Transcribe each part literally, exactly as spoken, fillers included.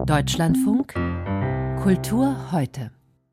Deutschlandfunk Kultur heute.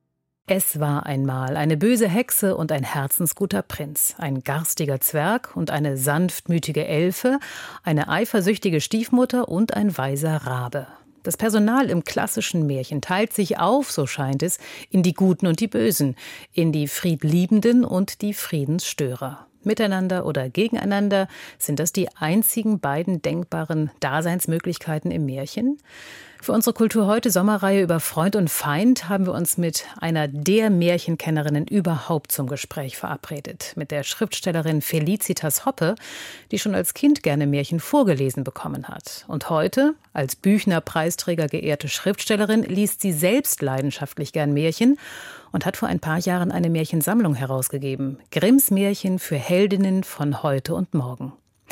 Es war einmal eine böse Hexe und ein herzensguter Prinz, ein garstiger Zwerg und eine sanftmütige Elfe, eine eifersüchtige Stiefmutter und ein weiser Rabe. Das Personal im klassischen Märchen teilt sich auf, so scheint es, in die Guten und die Bösen, in die Friedliebenden und die Friedensstörer. Miteinander oder gegeneinander, sind das die einzigen beiden denkbaren Daseinsmöglichkeiten im Märchen? Für unsere Kultur heute Sommerreihe über Freund und Feind haben wir uns mit einer der Märchenkennerinnen überhaupt zum Gespräch verabredet. Mit der Schriftstellerin Felicitas Hoppe, die schon als Kind gerne Märchen vorgelesen bekommen hat. Und heute, als Büchner-Preisträger geehrte Schriftstellerin, liest sie selbst leidenschaftlich gern Märchen und hat vor ein paar Jahren eine Märchensammlung herausgegeben. Grimms Märchen für Heldinnen von heute und morgen.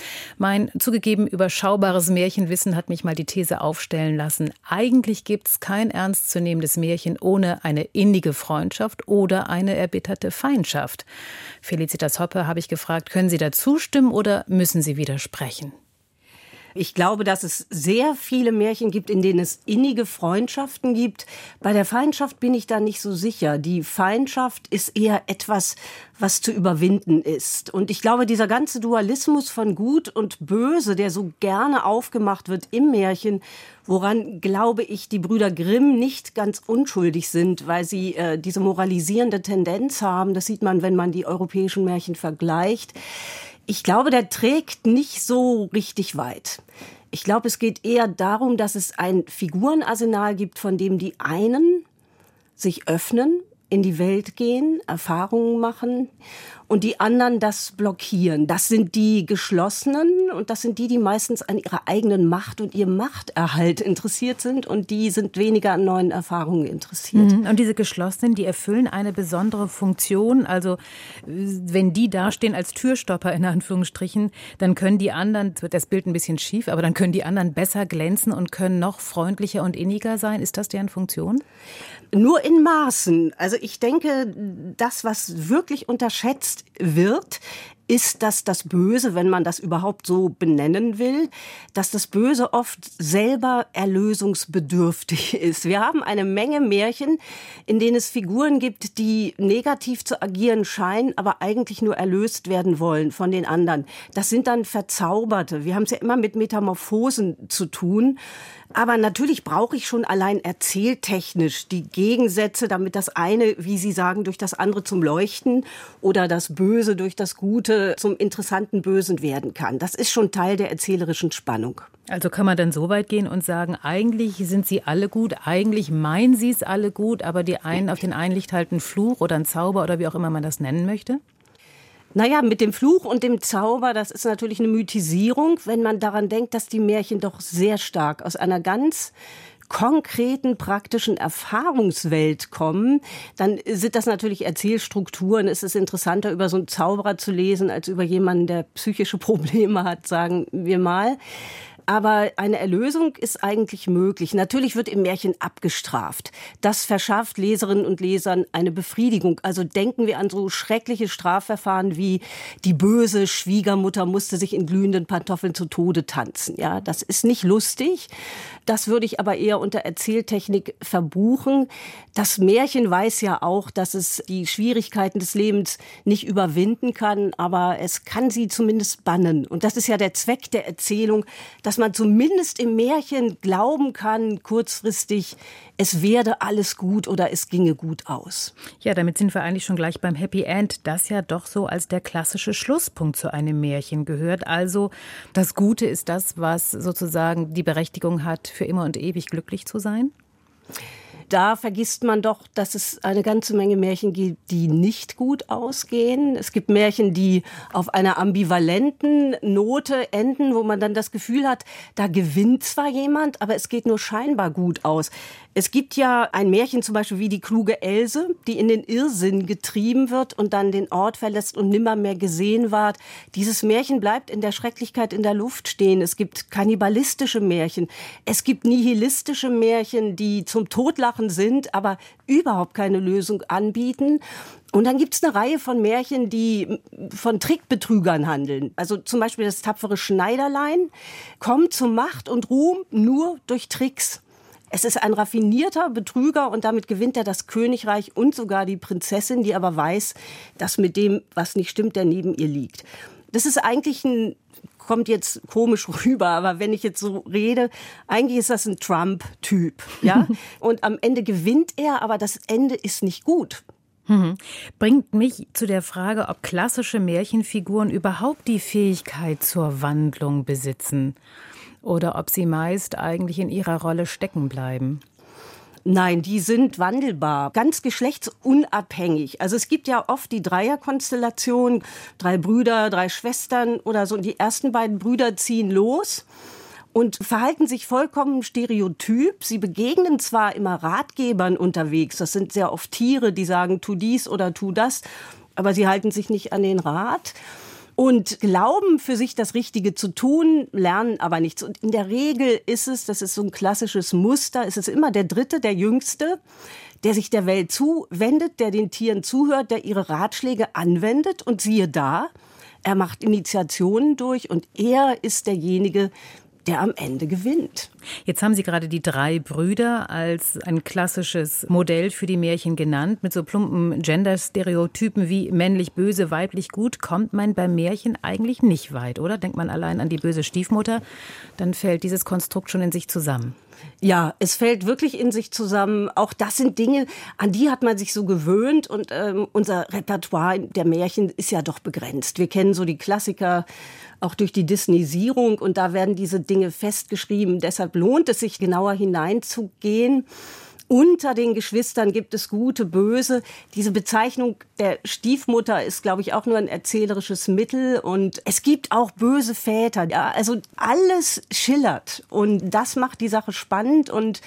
Mein zugegeben überschaubares Märchenwissen hat mich mal die These aufstellen lassen, eigentlich gibt's kein ernstzunehmendes Märchen ohne eine innige Freundschaft oder eine erbitterte Feindschaft. Felicitas Hoppe habe ich gefragt, können Sie da zustimmen oder müssen Sie widersprechen? Ich glaube, dass es sehr viele Märchen gibt, in denen es innige Freundschaften gibt. Bei der Feindschaft bin ich da nicht so sicher. Die Feindschaft ist eher etwas, was zu überwinden ist. Und ich glaube, dieser ganze Dualismus von Gut und Böse, der so gerne aufgemacht wird im Märchen, woran, glaube ich, die Brüder Grimm nicht ganz unschuldig sind, weil sie äh, diese moralisierende Tendenz haben. Das sieht man, wenn man die europäischen Märchen vergleicht. Ich glaube, der trägt nicht so richtig weit. Ich glaube, es geht eher darum, dass es ein Figurenarsenal gibt, von dem die einen sich öffnen, in die Welt gehen, Erfahrungen machen und die anderen das blockieren. Das sind die Geschlossenen und das sind die, die meistens an ihrer eigenen Macht und ihrem Machterhalt interessiert sind und die sind weniger an neuen Erfahrungen interessiert. Und diese Geschlossenen, die erfüllen eine besondere Funktion. Also wenn die dastehen als Türstopper in Anführungsstrichen, dann können die anderen, jetzt wird das Bild ein bisschen schief, aber dann können die anderen besser glänzen und können noch freundlicher und inniger sein. Ist das deren Funktion? Nur in Maßen. Also ich denke, das, was wirklich unterschätzt wird, ist, dass das Böse, wenn man das überhaupt so benennen will, dass das Böse oft selber erlösungsbedürftig ist. Wir haben eine Menge Märchen, in denen es Figuren gibt, die negativ zu agieren scheinen, aber eigentlich nur erlöst werden wollen von den anderen. Das sind dann Verzauberte. Wir haben es ja immer mit Metamorphosen zu tun. Aber natürlich brauche ich schon allein erzähltechnisch die Gegensätze, damit das eine, wie Sie sagen, durch das andere zum Leuchten oder das Böse durch das Gute zum interessanten Bösen werden kann. Das ist schon Teil der erzählerischen Spannung. Also kann man dann so weit gehen und sagen, eigentlich sind sie alle gut, eigentlich meinen sie es alle gut, aber die einen, auf den einen liegt halt ein Fluch oder ein Zauber oder wie auch immer man das nennen möchte? Naja, mit dem Fluch und dem Zauber, das ist natürlich eine Mythisierung, wenn man daran denkt, dass die Märchen doch sehr stark aus einer ganz konkreten, praktischen Erfahrungswelt kommen, dann sind das natürlich Erzählstrukturen. Es ist interessanter, über so einen Zauberer zu lesen, als über jemanden, der psychische Probleme hat, sagen wir mal. Aber eine Erlösung ist eigentlich möglich. Natürlich wird im Märchen abgestraft. Das verschafft Leserinnen und Lesern eine Befriedigung. Also denken wir an so schreckliche Strafverfahren wie die böse Schwiegermutter musste sich in glühenden Pantoffeln zu Tode tanzen. Ja, das ist nicht lustig. Das würde ich aber eher unter Erzähltechnik verbuchen. Das Märchen weiß ja auch, dass es die Schwierigkeiten des Lebens nicht überwinden kann, aber es kann sie zumindest bannen. Und das ist ja der Zweck der Erzählung, dass man zumindest im Märchen glauben kann, kurzfristig, es werde alles gut oder es ginge gut aus. Ja, damit sind wir eigentlich schon gleich beim Happy End, das ja doch so als der klassische Schlusspunkt zu einem Märchen gehört. Also das Gute ist das, was sozusagen die Berechtigung hat, für immer und ewig glücklich zu sein? Da vergisst man doch, dass es eine ganze Menge Märchen gibt, die nicht gut ausgehen. Es gibt Märchen, die auf einer ambivalenten Note enden, wo man dann das Gefühl hat, da gewinnt zwar jemand, aber es geht nur scheinbar gut aus. Es gibt ja ein Märchen zum Beispiel wie die kluge Else, die in den Irrsinn getrieben wird und dann den Ort verlässt und nimmer mehr gesehen ward. Dieses Märchen bleibt in der Schrecklichkeit in der Luft stehen. Es gibt kannibalistische Märchen. Es gibt nihilistische Märchen, die zum Totlachen sind, aber überhaupt keine Lösung anbieten. Und dann gibt es eine Reihe von Märchen, die von Trickbetrügern handeln. Also zum Beispiel das tapfere Schneiderlein kommt zu Macht und Ruhm nur durch Tricks. Es ist ein raffinierter Betrüger und damit gewinnt er das Königreich und sogar die Prinzessin, die aber weiß, dass mit dem, was nicht stimmt, der neben ihr liegt. Das ist eigentlich ein, kommt jetzt komisch rüber, aber wenn ich jetzt so rede, eigentlich ist das ein Trump-Typ, ja? Und am Ende gewinnt er, aber das Ende ist nicht gut. Mhm. Bringt mich zu der Frage, ob klassische Märchenfiguren überhaupt die Fähigkeit zur Wandlung besitzen oder ob sie meist eigentlich in ihrer Rolle stecken bleiben. Nein, die sind wandelbar, ganz geschlechtsunabhängig. Also es gibt ja oft die Dreierkonstellation, drei Brüder, drei Schwestern oder so. Und die ersten beiden Brüder ziehen los und verhalten sich vollkommen stereotyp. Sie begegnen zwar immer Ratgebern unterwegs, das sind sehr oft Tiere, die sagen, tu dies oder tu das, aber sie halten sich nicht an den Rat. Und glauben für sich das Richtige zu tun, lernen aber nichts. Und in der Regel ist es, das ist so ein klassisches Muster, ist es immer der Dritte, der Jüngste, der sich der Welt zuwendet, der den Tieren zuhört, der ihre Ratschläge anwendet. Und siehe da, er macht Initiationen durch und er ist derjenige, der am Ende gewinnt. Jetzt haben Sie gerade die drei Brüder als ein klassisches Modell für die Märchen genannt. Mit so plumpen Gender-Stereotypen wie männlich böse, weiblich gut kommt man beim Märchen eigentlich nicht weit, oder? Denkt man allein an die böse Stiefmutter, dann fällt dieses Konstrukt schon in sich zusammen. Ja, es fällt wirklich in sich zusammen. Auch das sind Dinge, an die hat man sich so gewöhnt. Und ähm, unser Repertoire der Märchen ist ja doch begrenzt. Wir kennen so die Klassiker auch durch die Disneyisierung. Und da werden diese Dinge festgeschrieben. Deshalb lohnt es sich, genauer hineinzugehen. Unter den Geschwistern gibt es Gute, Böse. Diese Bezeichnung der Stiefmutter ist, glaube ich, auch nur ein erzählerisches Mittel. Und es gibt auch böse Väter. Ja, also alles schillert. Und das macht die Sache spannend. Und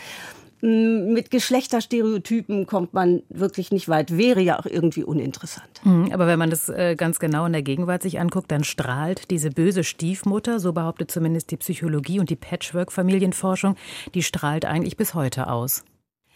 mit Geschlechterstereotypen kommt man wirklich nicht weit. Wäre ja auch irgendwie uninteressant. Aber wenn man das ganz genau in der Gegenwart sich anguckt, dann strahlt diese böse Stiefmutter, so behauptet zumindest die Psychologie und die Patchwork-Familienforschung, die strahlt eigentlich bis heute aus.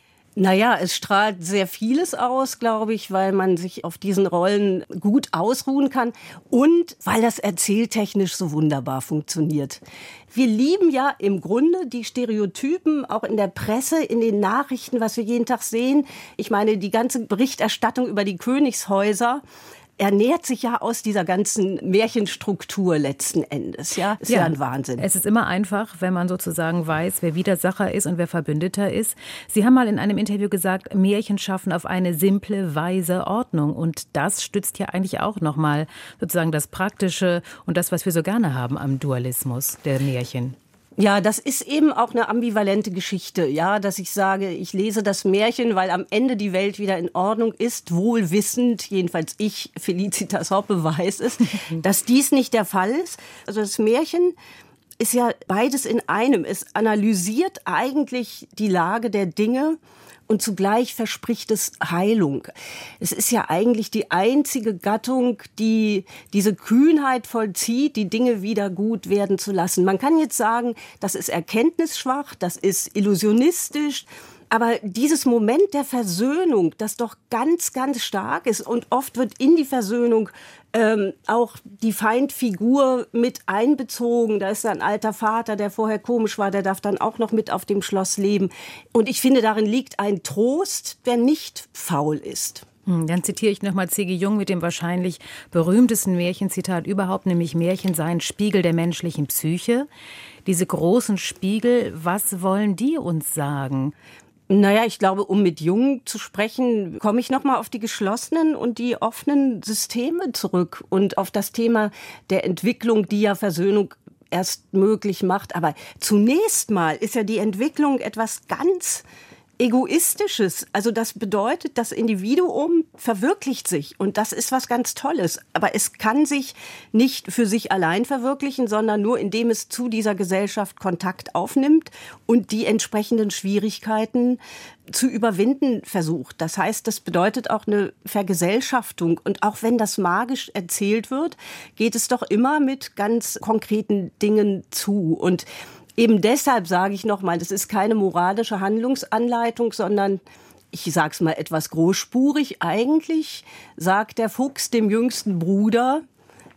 Naja, es strahlt sehr vieles aus, glaube ich, weil man sich auf diesen Rollen gut ausruhen kann und weil das erzähltechnisch so wunderbar funktioniert. Wir lieben ja im Grunde die Stereotypen, auch in der Presse, in den Nachrichten, was wir jeden Tag sehen. Ich meine, die ganze Berichterstattung über die Königshäuser ernährt sich ja aus dieser ganzen Märchenstruktur letzten Endes. Ja, ist ja, ja ein Wahnsinn. Es ist immer einfach, wenn man sozusagen weiß, wer Widersacher ist und wer Verbündeter ist. Sie haben mal in einem Interview gesagt, Märchen schaffen auf eine simple, weise Ordnung. Und das stützt ja eigentlich auch nochmal sozusagen das Praktische und das, was wir so gerne haben am Dualismus der Märchen. Ja, das ist eben auch eine ambivalente Geschichte, ja, dass ich sage, ich lese das Märchen, weil am Ende die Welt wieder in Ordnung ist, wohl wissend, jedenfalls ich, Felicitas Hoppe, weiß es, dass dies nicht der Fall ist. Also das Märchen ist ja beides in einem. Es analysiert eigentlich die Lage der Dinge und zugleich verspricht es Heilung. Es ist ja eigentlich die einzige Gattung, die diese Kühnheit vollzieht, die Dinge wieder gut werden zu lassen. Man kann jetzt sagen, das ist erkenntnisschwach, das ist illusionistisch. Aber dieses Moment der Versöhnung, das doch ganz, ganz stark ist und oft wird in die Versöhnung ähm, auch die Feindfigur mit einbezogen. Da ist ein alter Vater, der vorher komisch war, der darf dann auch noch mit auf dem Schloss leben. Und ich finde, darin liegt ein Trost, der nicht faul ist. Dann zitiere ich nochmal C G Jung mit dem wahrscheinlich berühmtesten Märchenzitat überhaupt, nämlich Märchen seien Spiegel der menschlichen Psyche. Diese großen Spiegel, was wollen die uns sagen? Naja, ich glaube, um mit Jung zu sprechen, komme ich nochmal auf die geschlossenen und die offenen Systeme zurück und auf das Thema der Entwicklung, die ja Versöhnung erst möglich macht. Aber zunächst mal ist ja die Entwicklung etwas ganz Egoistisches. Also das bedeutet, das Individuum verwirklicht sich und das ist was ganz Tolles. Aber es kann sich nicht für sich allein verwirklichen, sondern nur indem es zu dieser Gesellschaft Kontakt aufnimmt und die entsprechenden Schwierigkeiten zu überwinden versucht. Das heißt, das bedeutet auch eine Vergesellschaftung. Und auch wenn das magisch erzählt wird, geht es doch immer mit ganz konkreten Dingen zu. Und eben deshalb sage ich nochmal, das ist keine moralische Handlungsanleitung, sondern, ich sage es mal etwas großspurig, eigentlich sagt der Fuchs dem jüngsten Bruder,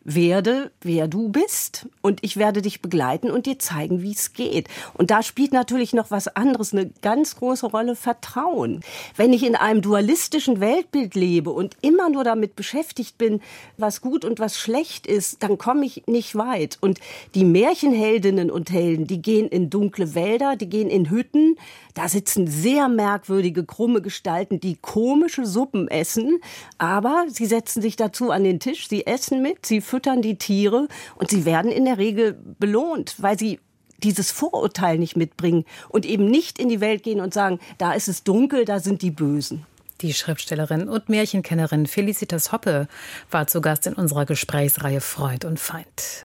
werde, wer du bist. Und ich werde dich begleiten und dir zeigen, wie es geht. Und da spielt natürlich noch was anderes, eine ganz große Rolle, Vertrauen. Wenn ich in einem dualistischen Weltbild lebe und immer nur damit beschäftigt bin, was gut und was schlecht ist, dann komme ich nicht weit. Und die Märchenheldinnen und Helden, die gehen in dunkle Wälder, die gehen in Hütten. Da sitzen sehr merkwürdige, krumme Gestalten, die komische Suppen essen. Aber sie setzen sich dazu an den Tisch, sie essen mit, sie füttern die Tiere und sie werden in der Regel belohnt, weil sie dieses Vorurteil nicht mitbringen und eben nicht in die Welt gehen und sagen, da ist es dunkel, da sind die Bösen. Die Schriftstellerin und Märchenkennerin Felicitas Hoppe war zu Gast in unserer Gesprächsreihe Freund und Feind.